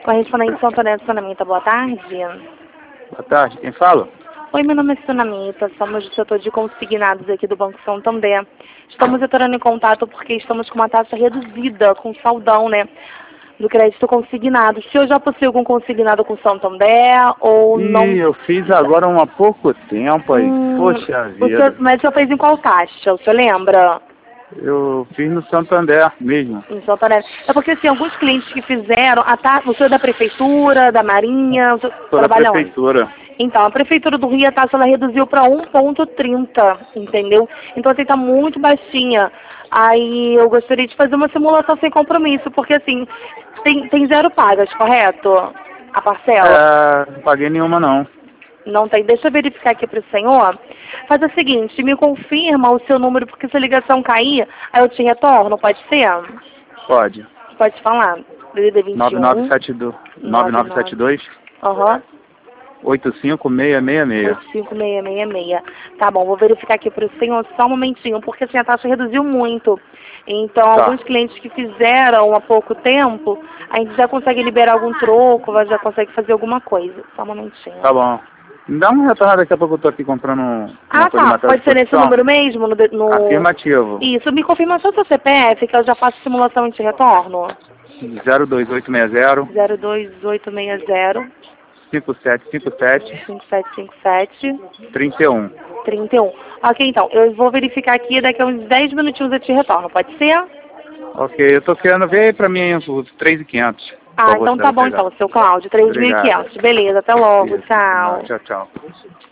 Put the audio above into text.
Correspondente de Santo André do Sonamita, boa tarde. Boa tarde, quem fala? Oi, meu nome é Sonamita, somos do setor de consignados aqui do Banco Santander. Estamos entrando em contato porque estamos com uma taxa reduzida, com saudão, né, do crédito consignado. Se eu já possui algum consignado com Santander ou não... Eu fiz agora há pouco tempo aí. Poxa vida. Mas o senhor fez em qual caixa? O senhor lembra? Eu fiz no Santander mesmo. Em Santander. É porque, assim, alguns clientes que fizeram... O senhor é da Prefeitura, da Marinha... Sou da Prefeitura. Então, a Prefeitura do Rio, a taxa ela reduziu para 1,30, entendeu? Então, assim, tá muito baixinha. Aí, eu gostaria de fazer uma simulação sem compromisso, porque, assim, tem 0 pagas, correto? A parcela? Não paguei nenhuma, não. Não tem. Deixa eu verificar aqui para o senhor. Faz o seguinte, me confirma o seu número, porque se a ligação cair, aí eu te retorno, pode ser? Pode. Pode falar. DDD 21. 9972. Aham. 85666. 85666. Tá bom, vou verificar aqui para o senhor só um momentinho, porque assim, a taxa reduziu muito. Então, alguns clientes que fizeram há pouco tempo, a gente já consegue liberar algum troco, já consegue fazer alguma coisa. Só um momentinho. Tá bom. Me dá uma retorno, daqui a pouco eu tô aqui comprando pode ser nesse número mesmo? No... Afirmativo. Isso, me confirma só seu CPF, que eu já faço simulação e te retorno. 02860. 02860. 5757. 5757. 31. 31. Ok, então, eu vou verificar aqui, daqui a uns 10 minutinhos eu te retorno, pode ser? Ok, eu tô querendo ver pra mim os 3.500. Então tá bom então, seu Cláudio, 3.500. Beleza, até logo, tchau. Tchau, tchau.